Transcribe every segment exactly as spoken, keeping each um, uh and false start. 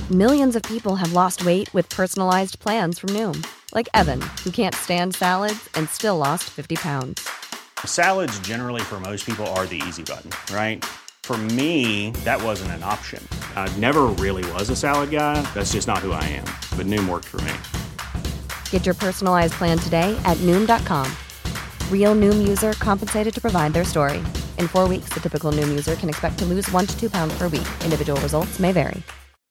Millions of people have lost weight with personalized plans from Noom. Like Evan, who can't stand salads and still lost fifty pounds. Salads generally for most people are the easy button, right? For me, that wasn't an option. I never really was a salad guy. That's just not who I am. But Noom worked for me. Get your personalized plan today at Noom dot com. Real Noom user compensated to provide their story. In four weeks, the typical Noom user can expect to lose one to two pounds per week. Individual results may vary.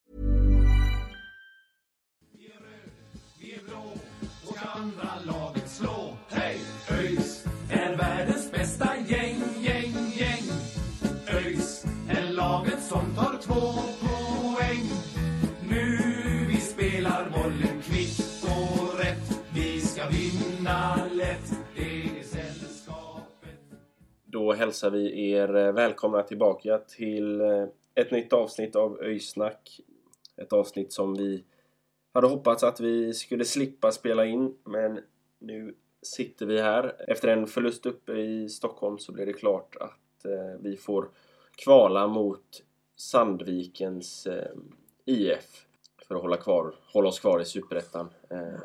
Då hälsar vi er välkomna tillbaka till ett nytt avsnitt av Öysnack. Ett avsnitt som vi hade hoppats att vi skulle slippa spela in, men nu sitter vi här. Efter en förlust uppe i Stockholm så blir det klart att eh, vi får kvala mot Sandvikens eh, I F för att hålla, kvar, hålla oss kvar i Superettan. Eh,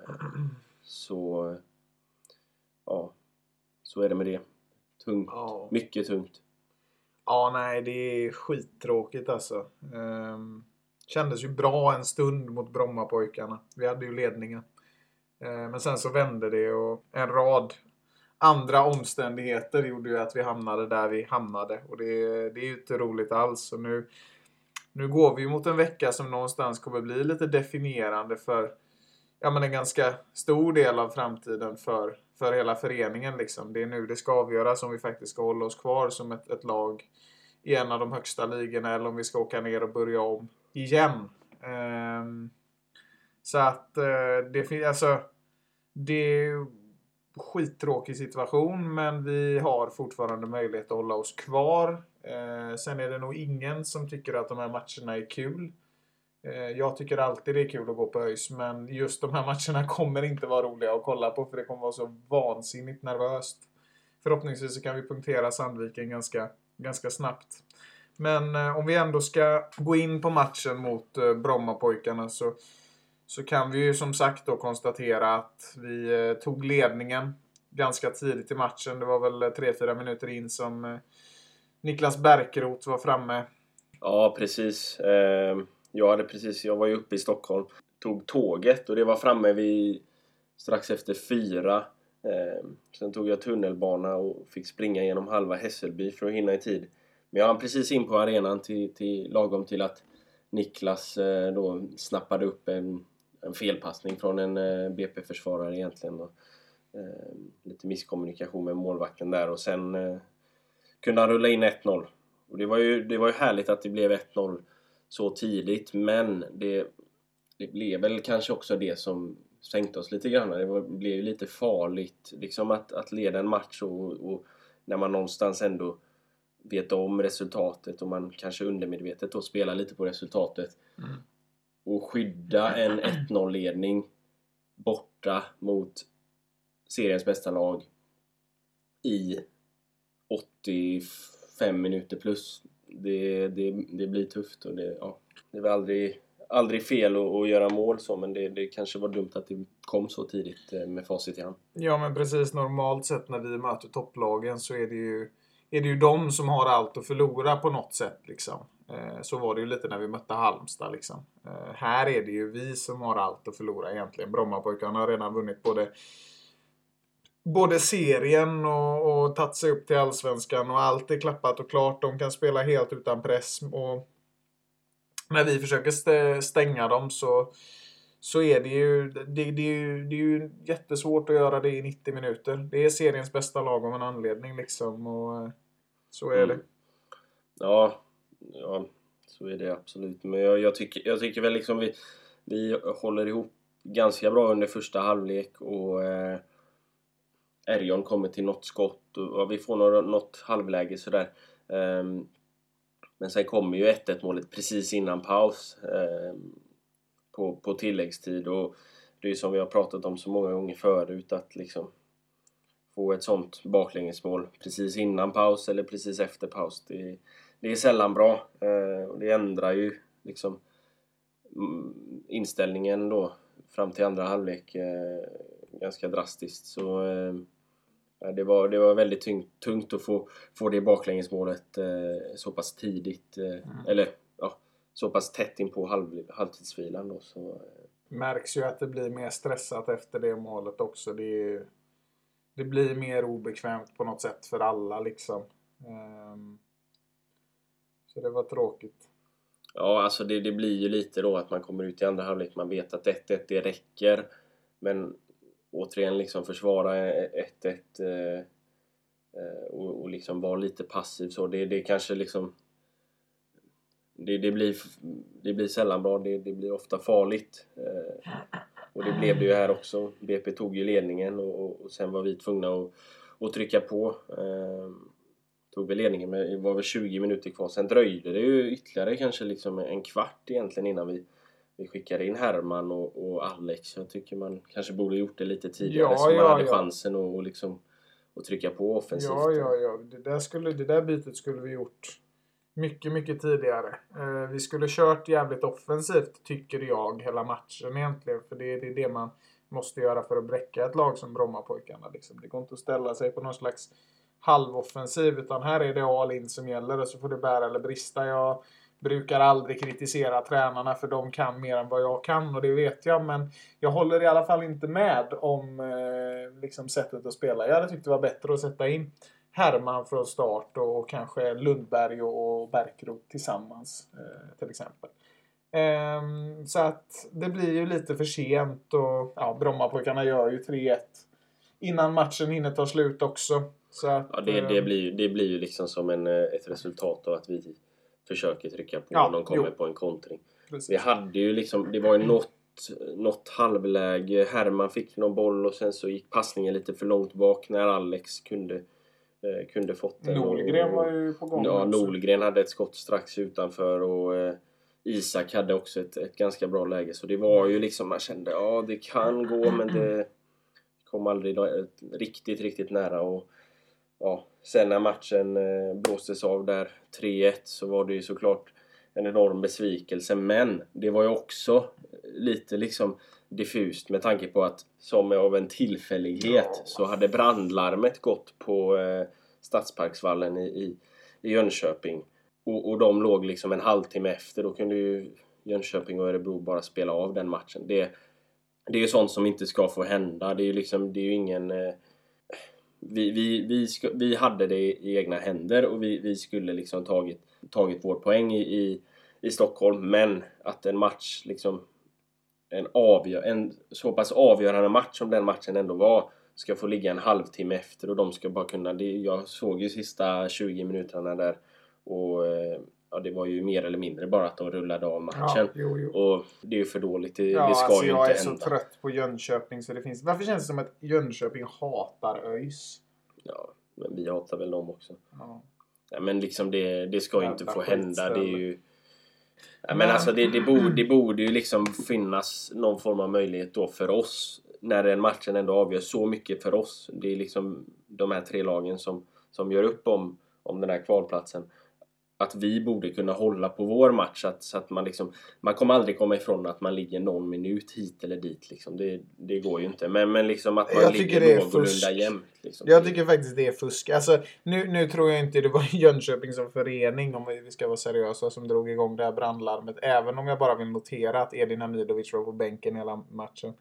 så ja, så är det med det. Tungt. Ja. Mycket tungt. Ja, nej, det är skittråkigt alltså. Um, kändes ju bra en stund mot Brommapojkarna. Vi hade ju ledningen. Uh, men sen så vände det och en rad andra omständigheter gjorde ju att vi hamnade där vi hamnade. Och det, det är ju inte roligt alls. Och nu, nu går vi mot en vecka som någonstans kommer bli lite definierande för ja, men en ganska stor del av framtiden för för hela föreningen liksom. Det är nu det ska avgöras om vi faktiskt ska hålla oss kvar som ett, ett lag i en av de högsta ligorna eller om vi ska åka ner och börja om igen. Um, så att uh, det finns alltså det är en skittråkig situation, men vi har fortfarande möjlighet att hålla oss kvar. Uh, sen är det nog ingen som tycker att de här matcherna är kul. Jag tycker alltid det är kul att gå på ÖIS, men just de här matcherna kommer inte vara roliga att kolla på för det kommer vara så vansinnigt nervöst. Förhoppningsvis så kan vi punktera Sandviken ganska, ganska snabbt. Men eh, om vi ändå ska gå in på matchen mot eh, Brommapojkarna så, så kan vi ju som sagt då konstatera att vi eh, tog ledningen ganska tidigt i matchen. Det var väl tre fyra minuter in som eh, Niklas Bärkeroth var framme. Ja, precis. Eh... Jag hade precis, jag var ju uppe i Stockholm, tog tåget och det var framme vid strax efter fyra. Eh, sen tog jag tunnelbana och fick springa genom halva Hässelby för att hinna i tid. Men jag hann precis in på arenan till, till lagom till att Niklas eh, då snappade upp en, en felpassning från en eh, B P-försvarare egentligen. Då. Eh, lite misskommunikation med målvakten där och sen eh, kunde han rulla in ett noll. Och det var ju, det var ju härligt att det blev ett noll så tidigt, men det, det blev väl kanske också det som sänkte oss lite grann. Det var, blev ju lite farligt liksom att, att leda en match och, och när man någonstans ändå vet om resultatet och man kanske undermedvetet då spelar lite på resultatet mm. och skydda en ett noll-ledning borta mot seriens bästa lag i åttiofem minuter plus. Det, det, det blir tufft och det, ja, det var aldrig, aldrig fel att, att göra mål så, men det, det kanske var dumt att det kom så tidigt med facit i hand. Ja, men precis, normalt sett när vi möter topplagen så är det ju, är det ju de som har allt att förlora på något sätt liksom. Eh, så var det ju lite när vi mötte Halmstad liksom. Eh, här är det ju vi som har allt att förlora egentligen. Brommapojkarna har redan vunnit både Både serien och, och tagit sig upp till Allsvenskan och allt är klappat och klart. De kan spela helt utan press och när vi försöker st- stänga dem så, så är det ju det, det, är ju det är ju jättesvårt att göra det i nittio minuter. Det är seriens bästa lag av en anledning liksom och så är mm. det. Ja, ja, så är det absolut. Men jag, jag, tycker, jag tycker väl liksom vi, vi håller ihop ganska bra under första halvlek och eh, Erjon kommer till något skott och, och vi får något, något halvläge sådär. Um, men sen kommer ju ett ett målet precis innan paus um, på, på tilläggstid och det är ju som vi har pratat om så många gånger förut att liksom få ett sånt baklängesmål precis innan paus eller precis efter paus. Det, det är sällan bra uh, och det ändrar ju liksom inställningen då fram till andra halvlek eh, ganska drastiskt. Så eh, det, var, det var väldigt tungt, tungt att få, få det baklängesmålet eh, så pass tidigt. Eh, mm. Eller ja, så pass tätt in på halv, halvtidsvilan då. Så, eh. Märks ju att det blir mer stressat efter det målet också. Det, är, det blir mer obekvämt på något sätt för alla liksom. Um, så det var tråkigt. Ja, alltså det, det blir ju lite då att man kommer ut i andra halvlek. Man vet att ett ett det räcker. Men återigen liksom försvara ett ett eh, och, och liksom vara lite passiv. Så det, det kanske liksom... Det, det, blir, det blir sällan bra. Det, det blir ofta farligt. Eh, och det blev det ju här också. B P tog ju ledningen och, och sen var vi tvungna att, att trycka på. Eh, tog vi ledningen, men det var väl tjugo minuter kvar. Sen dröjde det ju ytterligare kanske liksom en kvart egentligen innan vi, vi skickade in Herman och, och Alex. Jag tycker man kanske borde gjort det lite tidigare ja, så man ja, hade ja. chansen att och liksom, och trycka på offensivt. Ja, ja, ja. Det där, skulle, det där bytet skulle vi gjort mycket, mycket tidigare. Eh, vi skulle kört jävligt offensivt tycker jag hela matchen egentligen. För det, det är det man måste göra för att bräcka ett lag som Brommapojkarna. Liksom. Det går inte att ställa sig på någon slags halvoffensiv, utan här är det all in som gäller och så får det bära eller brista. Jag brukar aldrig kritisera tränarna för de kan mer än vad jag kan och det vet jag, men jag håller i alla fall inte med om eh, liksom sättet att spela. Jag hade tyckt det var bättre att sätta in Herman från start och kanske Lundberg och Bärkroth tillsammans eh, till exempel. Eh, så att det blir ju lite för sent och ja, Brommapojkarna gör ju tre ett innan matchen hinner ta slut också. Så att, ja, det, det, blir, det blir ju liksom som en, ett resultat av att vi försöker trycka på ja, och de kommer jo. på en kontring. Precis. Vi hade ju liksom, det var ju något, något halvläge. Herman fick någon boll och sen så gick passningen lite för långt bak när Alex kunde, eh, kunde fått den. Nolgren var ju på gång. Ja, också. Nolgren hade ett skott strax utanför och eh, Isak hade också ett, ett ganska bra läge. Så det var ju liksom, man kände, ja det kan gå men det kom aldrig riktigt, riktigt nära och ja, sen när matchen eh, blåstes av där tre ett så var det ju såklart en enorm besvikelse, men det var ju också lite liksom diffust med tanke på att som av en tillfällighet ja. så hade brandlarmet gått på eh, Stadsparksvallen i, i, i Jönköping och, och de låg liksom en halvtimme efter. Då kunde ju Jönköping och Örebro bara spela av den matchen. Det, det är ju sånt som inte ska få hända. Det är ju liksom, det är ju ingen... Eh, Vi, vi, vi, ska, vi hade det i egna händer och vi, vi skulle liksom tagit, tagit vår poäng i, i, i Stockholm. Men att en match, liksom, en, avgör, en så pass avgörande match som den matchen ändå var, ska få ligga en halvtimme efter och de ska bara kunna... Det, jag såg ju sista tjugo minuterna där och ja, det var ju mer eller mindre bara att de rullade av matchen. Ja, jo, jo. Och det är ju för dåligt. Det, ja, det ska alltså ju jag inte är hända. så trött på Jönköping så det finns... Varför känns det som att Jönköping hatar ÖIS? Ja, men vi hatar väl dem också. Ja. Ja, men liksom det, det ska ju inte få hända. Det är ju... Ja, men men... alltså det, det, borde, det borde ju liksom finnas någon form av möjlighet då för oss. När den matchen ändå avgör så mycket för oss. Det är liksom de här tre lagen som, som gör upp om, om den här kvalplatsen. Att vi borde kunna hålla på vår match. Att, så att man liksom... Man kommer aldrig komma ifrån att man ligger någon minut hit eller dit. Liksom. Det, det går ju inte. Men, men liksom att man jag ligger någorlunda jämnt. Liksom. Jag tycker faktiskt det är fusk. Alltså, nu, nu tror jag inte det var Jönköping som förening, om vi ska vara seriösa, som drog igång det här brandlarmet. Även om jag bara vill notera att Edin Hamidovic var på bänken hela matchen.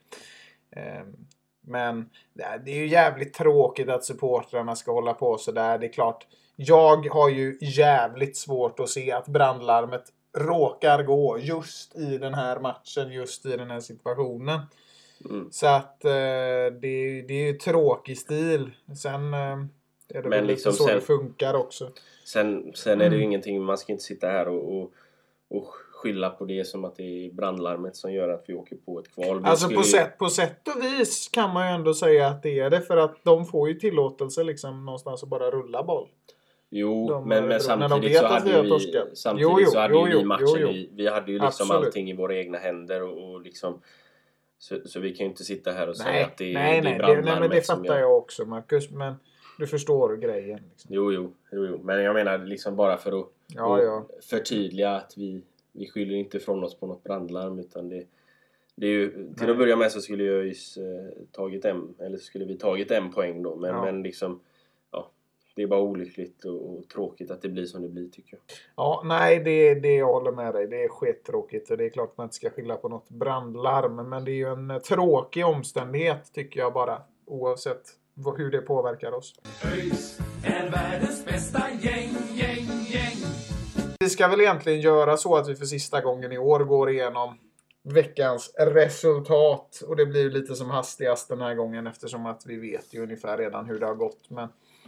Um, men det är ju jävligt tråkigt att supportrarna ska hålla på så där. Det är klart, jag har ju jävligt svårt att se att brandlarmet råkar gå just i den här matchen, just i den här situationen. Mm. Så att eh, det, det är ju tråkig stil. Sen eh, är det väl liksom så sen, det funkar också. Sen, sen är det ju mm. ingenting, man ska inte sitta här och, och, och skylla på det som att det är brandlarmet som gör att vi åker på ett kval. Vi alltså på, ju... sätt, på sätt och vis kan man ju ändå säga att det är det, för att de får ju tillåtelse liksom någonstans att bara rulla boll. Jo, de men, men samtidigt så hade vi, samtidigt jo, jo, så hade jo, jo, vi matchen jo, jo. I, vi hade ju liksom Absolut. allting i våra egna händer och, och liksom så, så vi kan ju inte sitta här och nej, säga att det, nej, det är nej, brandlarmet. Nej, men det fattar jag... jag också, Marcus, men du förstår grejen. Liksom. Jo, jo, jo, jo, men jag menar liksom bara för att ja, ja. förtydliga att vi, vi skyller inte ifrån oss på något brandlarm, utan det, det är ju, till att börja med så skulle jag ju eh, tagit en, eller så skulle vi tagit en poäng då, men, ja. men liksom, ja, det är bara olyckligt och, och tråkigt att det blir som det blir, tycker jag. Ja, nej, det, det jag håller med dig. Det är skittråkigt och det är klart man inte ska skylla på något brandlarm, men det är ju en tråkig omständighet, tycker jag bara, oavsett hur det påverkar oss. ÖIS är världens bästa gäng, gäng, gäng. Vi ska väl egentligen göra så att vi för sista gången i år går igenom veckans resultat. Och det blir lite som hastigast den här gången, eftersom att vi vet ju ungefär redan hur det har gått. Men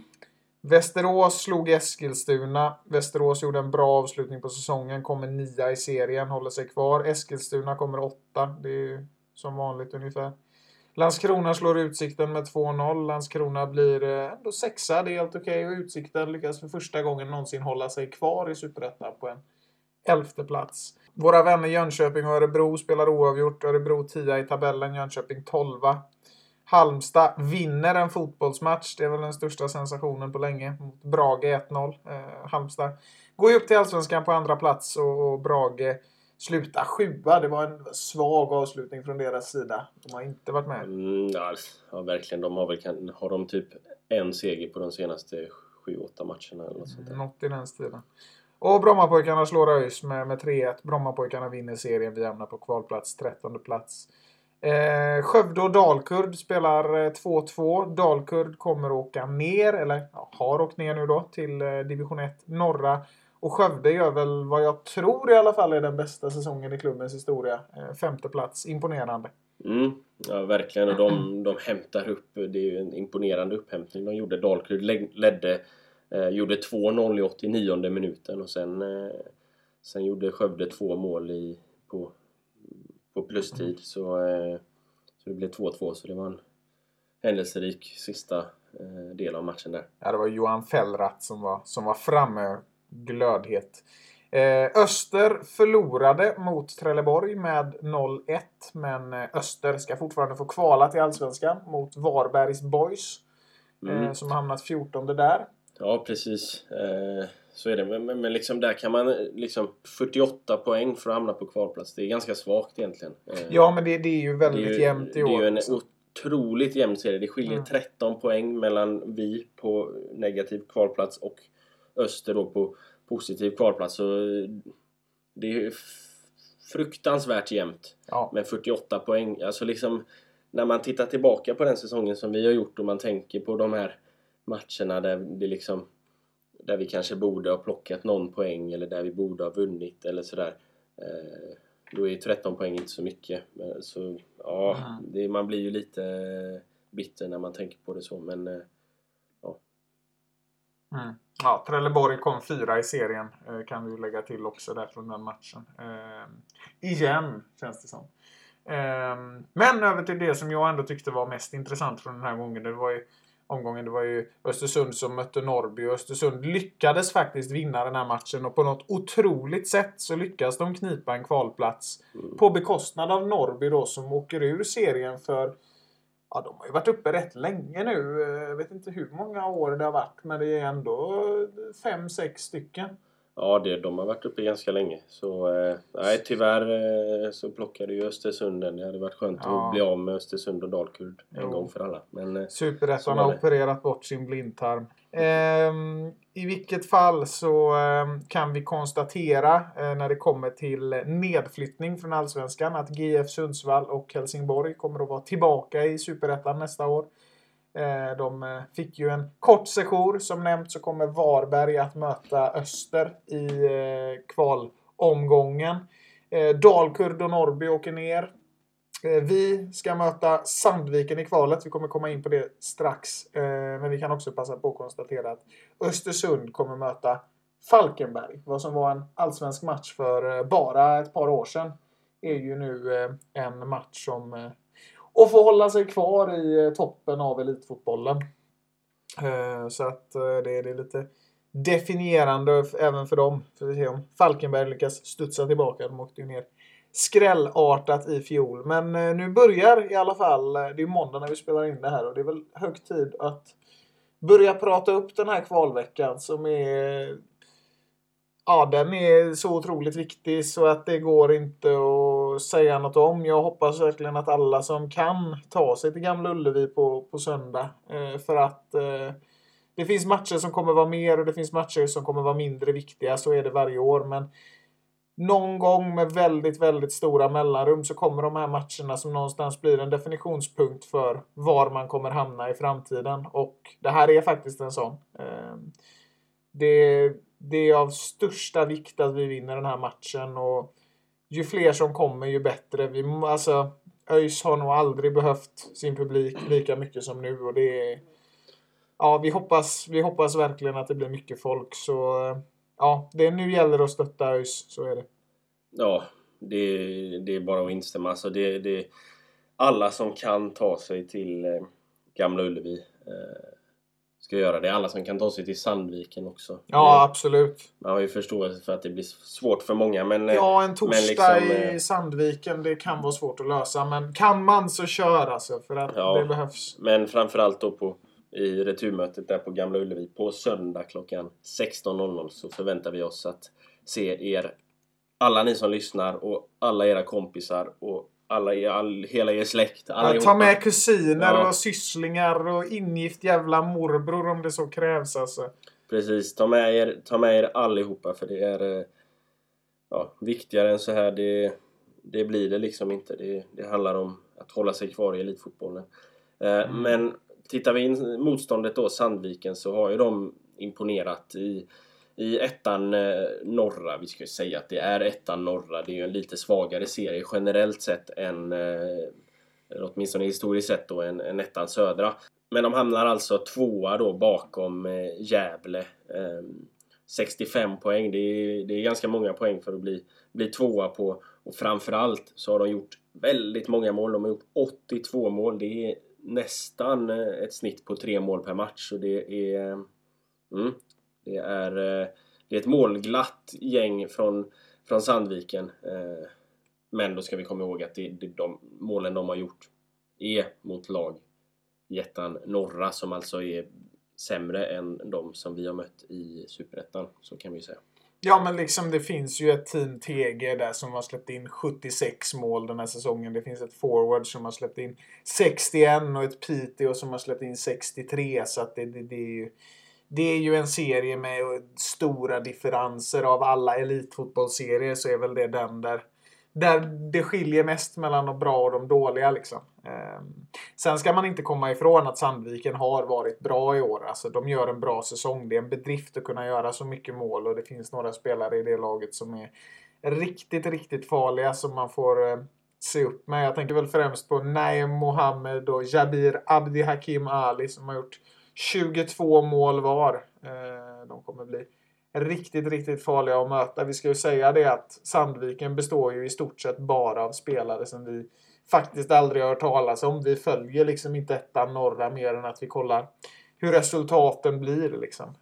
Västerås slog Eskilstuna. Västerås gjorde en bra avslutning på säsongen. Kommer nia i serien, håller sig kvar. Eskilstuna kommer åtta. Det är ju som vanligt ungefär. Landskrona slår Utsikten med två noll. Landskrona blir ändå sexa. Det är helt okej. Och Utsikten lyckas för första gången någonsin hålla sig kvar i Superettan på en elfte plats. Våra vänner Jönköping och Örebro spelar oavgjort. Örebro tia i tabellen. Jönköping tolva. Halmstad vinner en fotbollsmatch. Det är väl den största sensationen på länge. Mot Brage ett noll. Eh, Halmstad går ju upp till Allsvenskan på andra plats. Och, och Brage slutar sjua. Det var en svag avslutning från deras sida. De har inte varit med. Mm, ja, verkligen. De har väl kan, har de typ en seger på de senaste sju åtta matcherna eller något sånt där. Något i den stilen. Och Brommapojkarna slår ÖIS med, med tre ett. Brommapojkarna vinner serien. Vi hamnar på kvalplats, trettonde plats. Eh, Skövde och Dalkurd spelar två två. Dalkurd kommer åka ner, eller ja, har åkt ner nu då, till eh, division ett norra. Och Skövde gör väl vad jag tror i alla fall är den bästa säsongen i klubbens historia. Eh, femte plats, imponerande. Mm, ja, verkligen. Och de, de hämtar upp, det är ju en imponerande upphämtning de gjorde. Dalkurd ledde, eh, gjorde två noll i åttionionde minuten och sen, eh, sen gjorde Skövde två mål i, på, på plustid. Så, eh, så det blev två två, så det var en händelserik sista eh, del av matchen där. Ja, det var Johan Fellrath som var, som var framme, glödhet. Eh, Öster förlorade mot Trelleborg med noll ett, men Öster ska fortfarande få kvala till Allsvenskan mot Varbergs Boys, mm. eh, som har hamnat fjortonde där. Ja, precis. Eh, så är det. Men, men, men liksom där kan man liksom fyrtioåtta poäng för att hamna på kvalplats. Det är ganska svagt egentligen. Eh, ja, men det, det är ju väldigt det är ju, jämnt i år. Det är ju en också. otroligt jämn serie. Det skiljer mm. tretton poäng mellan vi på negativ kvalplats och Öster då på positiv kvalplats. Så det är ju fruktansvärt jämnt. Ja. Med fyrtioåtta poäng. Alltså liksom, när man tittar tillbaka på den säsongen som vi har gjort och man tänker på de här matcherna där det liksom, där vi kanske borde ha plockat någon poäng eller där vi borde ha vunnit eller sådär. Eh, då är ju tretton poäng inte så mycket. Men, så ja, mm. det, man blir ju lite bitter när man tänker på det så, men eh, ja. Mm. Ja, Trelleborg kom fyra i serien, eh, kan vi ju lägga till också där från den matchen. Eh, igen, känns det som. Eh, men över till det som jag ändå tyckte var mest intressant från den här gången. Det var ju omgången, det var ju Östersund som mötte Norrby. Och Östersund lyckades faktiskt vinna den här matchen. Och på något otroligt sätt så lyckas de knipa en kvalplats. Mm. På bekostnad av Norrby då, som åker ur serien för... Ja, de har ju varit uppe rätt länge nu. Jag vet inte hur många år det har varit. Men det är ändå fem, sex stycken. Ja, det, de har varit uppe ganska länge. Så eh, nej, tyvärr eh, så plockade ju Östersund den. Det hade varit skönt ja. att bli av med Östersund och Dalkurd en jo. gång för alla. Men eh, Superettan har opererat bort sin blindtarm. Eh, I vilket fall så eh, kan vi konstatera eh, när det kommer till nedflyttning från Allsvenskan att G F Sundsvall och Helsingborg kommer att vara tillbaka i Superettan nästa år. De fick ju en kort sejour. Som nämnt så kommer Varberg att möta Öster i kvalomgången. Dalkurd och Norrby åker ner. Vi ska möta Sandviken i kvalet. Vi kommer komma in på det strax. Men vi kan också passa på att konstatera att Östersund kommer möta Falkenberg. Vad som var en allsvensk match för bara ett par år sedan är ju nu en match som... Och få hålla sig kvar i toppen av elitfotbollen. Så att det är lite definierande även för dem. För att se om Falkenberg lyckas studsa tillbaka. De åkte ju ner skrällartat i fjol. Men nu börjar i alla fall, det är måndag när vi spelar in det här. Och det är väl hög tid att börja prata upp den här kvalveckan som är... Ja, den är så otroligt viktig så att det går inte att säga något om. Jag hoppas verkligen att alla som kan ta sig till Gamla Ullevi på, på söndag. Eh, för att eh, det finns matcher som kommer vara mer och det finns matcher som kommer vara mindre viktiga. Så är det varje år. Men någon gång med väldigt, väldigt stora mellanrum så kommer de här matcherna som någonstans blir en definitionspunkt för var man kommer hamna i framtiden. Och det här är faktiskt en sån. Eh, det Det är av största vikt att vi vinner den här matchen och ju fler som kommer ju bättre. Vi, alltså, ÖIS har nog aldrig behövt sin publik lika mycket som nu och det är, ja, vi hoppas, vi hoppas verkligen att det blir mycket folk så ja, det nu gäller att stötta ÖIS, så är det. Ja, det, det är bara att instämma. Alltså det, det, alla som kan ta sig till eh, Gamla Ullevi eh, ska göra det. Alla som kan ta sig till Sandviken också. Ja, det, absolut. Man har ju förståelse för att det blir svårt för många. Men, ja, en torsdag men liksom, i Sandviken, det kan vara svårt att lösa. Men kan man så kör alltså, för att ja, det behövs. Men framförallt då på, i returmötet där på Gamla Ullevi på söndag klockan sexton noll noll så förväntar vi oss att se er, alla ni som lyssnar och alla era kompisar och alla er, all, hela er släkt. Ja, ta med kusiner ja. och sysslingar och ingift jävla morbror om det så krävs alltså. Precis, ta med er, ta med er allihopa för det är ja, viktigare än så här. Det, det blir det liksom inte. Det, det handlar om att hålla sig kvar i elitfotbollen. Mm. Men tittar vi in motståndet då, Sandviken, så har ju de imponerat i I ettan eh, norra, vi ska säga att det är ettan norra. Det är ju en lite svagare serie generellt sett än, eh, eller åtminstone historiskt sett då, en, en ettan södra. Men de hamnar alltså tvåa då bakom eh, Gävle. Eh, sextiofem poäng, det är, det är ganska många poäng för att bli, bli tvåa på. Och framförallt så har de gjort väldigt många mål. De har gjort åttiotvå mål. Det är nästan ett snitt på tre mål per match. Så det är... Mm, Det är, det är ett målglatt gäng från, från Sandviken. Men då ska vi komma ihåg att det, det, de målen de har gjort är mot lag i ettan norra som alltså är sämre än de som vi har mött i Superettan. Så kan vi säga. Ja, men liksom det finns ju ett team T G där som har släppt in sjuttiosex mål den här säsongen. Det finns ett forward som har släppt in sextioen och ett Piteå som har släppt in sextiotre. Så att det, det, det är ju... Det är ju en serie med stora differenser av alla elitfotbollsserier, så är väl det den där, där det skiljer mest mellan de bra och de dåliga liksom. Eh, sen ska man inte komma ifrån att Sandviken har varit bra i år. Alltså de gör en bra säsong. Det är en bedrift att kunna göra så mycket mål och det finns några spelare i det laget som är riktigt, riktigt farliga som man får eh, se upp med. Jag tänker väl främst på Naim Mohammed och Jabir Abdi Hakim Ali som har gjort tjugotvå mål var. De kommer bli riktigt, riktigt farliga att möta. Vi ska ju säga det att Sandviken består ju i stort sett bara av spelare som vi faktiskt aldrig har hört talas om. Vi följer liksom inte ettan norra mer än att vi kollar hur resultaten blir liksom.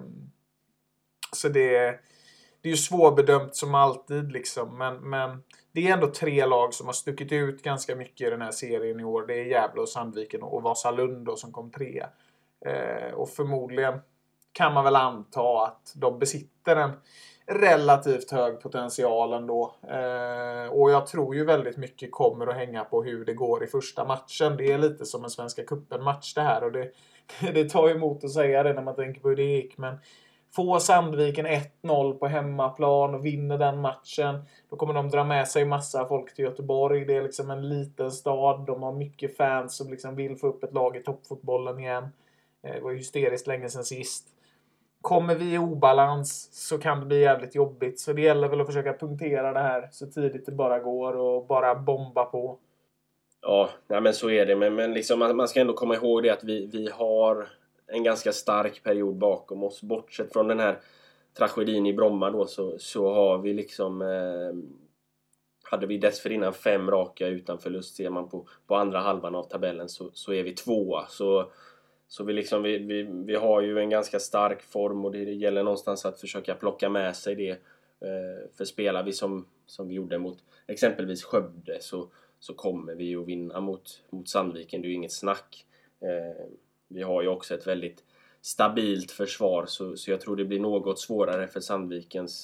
Så det är, det är ju svårbedömt som alltid liksom. Men, men det är ändå tre lag som har stuckit ut ganska mycket i den här serien i år. Det är Gävle och Sandviken och Vasalund då, som kom trea. Eh, och förmodligen kan man väl anta att de besitter en relativt hög potential ändå. Eh, och jag tror ju väldigt mycket kommer att hänga på hur det går i första matchen. Det är lite som en Svenska cupen-match det här. Och det, det tar ju emot att säga det när man tänker på hur det gick. Men får Sandviken ett noll på hemmaplan och vinner den matchen, då kommer de dra med sig massa folk till Göteborg. Det är liksom en liten stad. De har mycket fans som liksom vill få upp ett lag i toppfotbollen igen. Det var hysteriskt länge sedan sist. Kommer vi i obalans så kan det bli jävligt jobbigt. Så det gäller väl att försöka punktera det här så tidigt det bara går och bara bomba på. Ja, nej men så är det. Men, men liksom, man, man ska ändå komma ihåg det att vi, vi har en ganska stark period bakom oss. Bortsett från den här tragedin i Bromma då, så, så har vi liksom... Eh, hade vi dessförinnan fem raka utan förlust, ser man på, på andra halvan av tabellen så, så är vi tvåa. Så... Så vi, liksom, vi, vi, vi har ju en ganska stark form och det gäller någonstans att försöka plocka med sig det. Eh, för spelar vi som, som vi gjorde mot exempelvis Skövde så, så kommer vi att vinna mot, mot Sandviken. Det är ju inget snack. Eh, vi har ju också ett väldigt stabilt försvar så, så jag tror det blir något svårare för Sandvikens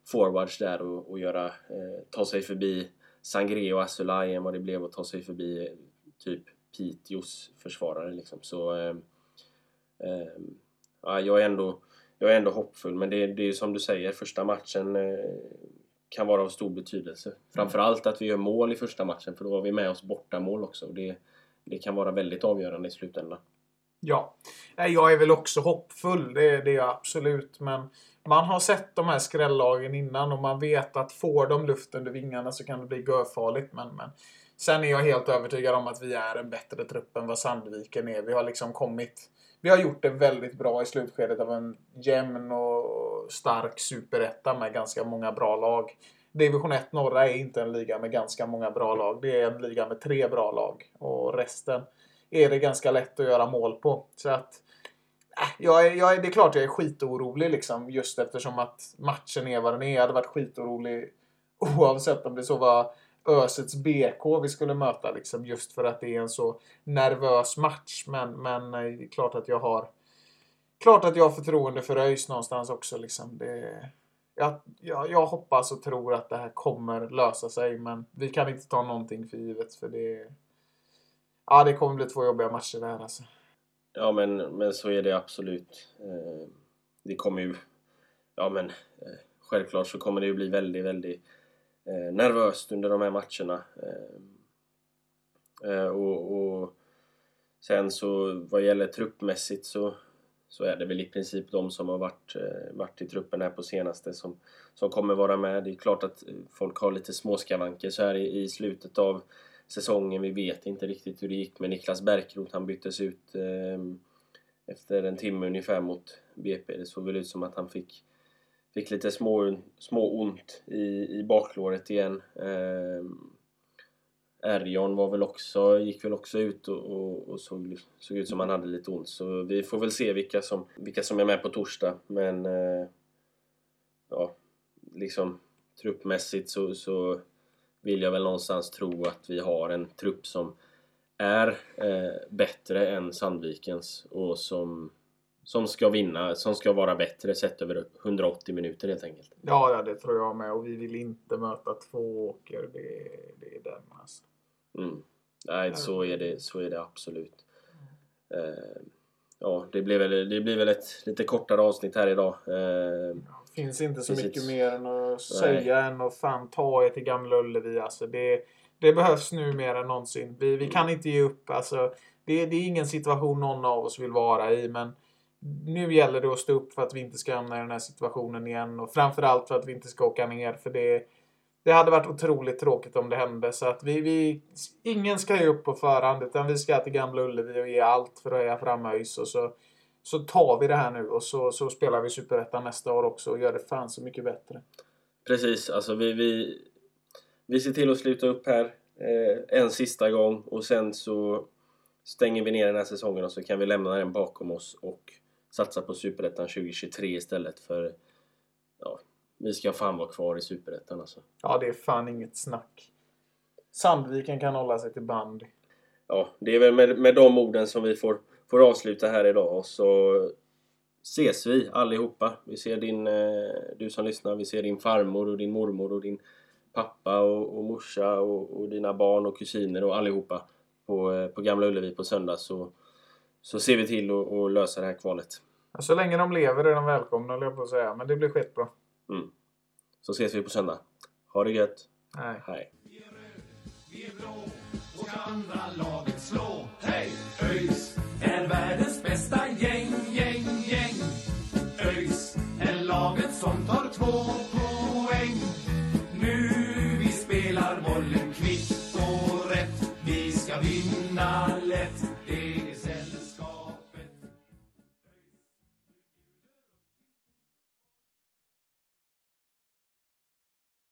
forwards där och, och göra, eh, ta sig förbi Sangre och Asulaj än vad det blev att ta sig förbi eh, typ Piteås försvarare liksom. Så eh, eh, ja, jag är ändå jag är ändå hoppfull, men det, det är som du säger, första matchen eh, kan vara av stor betydelse. Framförallt att vi gör mål i första matchen, för då har vi med oss borta mål också. Det, det kan vara väldigt avgörande i slutändan. Ja, jag är väl också hoppfull, det, det är jag absolut. Men man har sett de här skrällagen innan och man vet att får de luft under vingarna så kan det bli görfarligt. Men, men sen är jag helt övertygad om att vi är en bättre trupp än vad Sandviken är. Vi har liksom kommit... Vi har gjort det väldigt bra i slutskedet av en jämn och stark superetta med ganska många bra lag. Division ett norra är inte en liga med ganska många bra lag. Det är en liga med tre bra lag. Och resten är det ganska lätt att göra mål på. Så att äh, jag är, jag är, det är klart jag är skitorolig liksom, just eftersom att matchen är vad den är. Jag hade varit skitorolig oavsett om det så var Ösets B K vi skulle möta liksom, just för att det är en så nervös match. Men, men det är klart att jag har klart att jag har förtroende för ÖIS någonstans också liksom. Det, jag, jag, jag hoppas och tror att det här kommer lösa sig, men vi kan inte ta någonting för givet, för det ja, det kommer bli två jobbiga matcher där alltså. Ja, men, men så är det absolut. Eh, det kommer ju ja men eh, självklart så kommer det ju bli väldigt väldigt Eh, nervöst under de här matcherna eh, eh, och, och sen så vad gäller truppmässigt så, så är det väl i princip de som har varit, eh, varit i truppen här på senaste som, som kommer vara med. Det är klart att folk har lite småskavanker så här i, i slutet av säsongen. Vi vet inte riktigt hur det gick med Niklas Bärkroth. Han byttes ut eh, efter en timme ungefär mot B P. Det såg väl ut som att han fick Fick lite små, små ont i, i baklåret igen. Eh, Erjon var väl också, gick väl också ut och, och, och såg, såg ut som han hade lite ont. Så vi får väl se vilka som, vilka som är med på torsdag. Men eh, ja, liksom truppmässigt så, så vill jag väl någonstans tro att vi har en trupp som är eh, bättre än Sandvikens och som... Som ska vinna, som ska vara bättre sett över hundraåttio minuter helt enkelt. Ja, ja, det tror jag med. Och vi vill inte möta två åker. Det, det är den alltså. Mm. Nej, så är det, så är det absolut. Eh, ja, det blir väl, det blir väl ett lite kortare avsnitt här idag. Eh, det finns inte så mycket ett... mer än att säga Nej. än att fan ta er till Gamla Ullevi. Alltså, det, det behövs nu mer än någonsin. Vi, vi kan inte ge upp. Alltså, det, det är ingen situation någon av oss vill vara i, men nu gäller det att stå upp för att vi inte ska hamna i den här situationen igen. Och framförallt för att vi inte ska åka ner. För det, det hade varit otroligt tråkigt om det hände. Så att vi, vi, ingen ska ge upp på förhand. Utan vi ska till Gamla Ullevi och ge allt för att höja fram ÖIS. Och så, så tar vi det här nu. Och så, så spelar vi Superettan nästa år också. Och gör det fan så mycket bättre. Precis. Alltså vi, vi, vi ser till att sluta upp här eh, en sista gång. Och sen så stänger vi ner den här säsongen. Och så kan vi lämna den bakom oss. Och satsa på Superettan tjugo tjugotre istället, för ja, vi ska fan vara kvar i Superettan alltså. Ja, det är fan inget snack. Sandviken kan hålla sig till bandy. Ja, det är väl med, med de orden som vi får, får avsluta här idag. Och så ses vi allihopa. Vi ser din, eh, du som lyssnar, vi ser din farmor och din mormor och din pappa och, och morsa och, och dina barn och kusiner och allihopa på, eh, på Gamla Ullevi på söndag. Så Så ser vi till att, att lösa det här kvalet. Ja, så länge de lever är de välkomna, höll jag på att säga. Men det blir skitbra. Mm. Så ses vi på söndag. Ha det gött. Nej. Hej. Vi är röd, vi är blå och ska andra laget slå. Hej! ÖIS är världens bästa gäng, gäng, gäng. ÖIS är laget som tar två poäng. Nu vi spelar bollen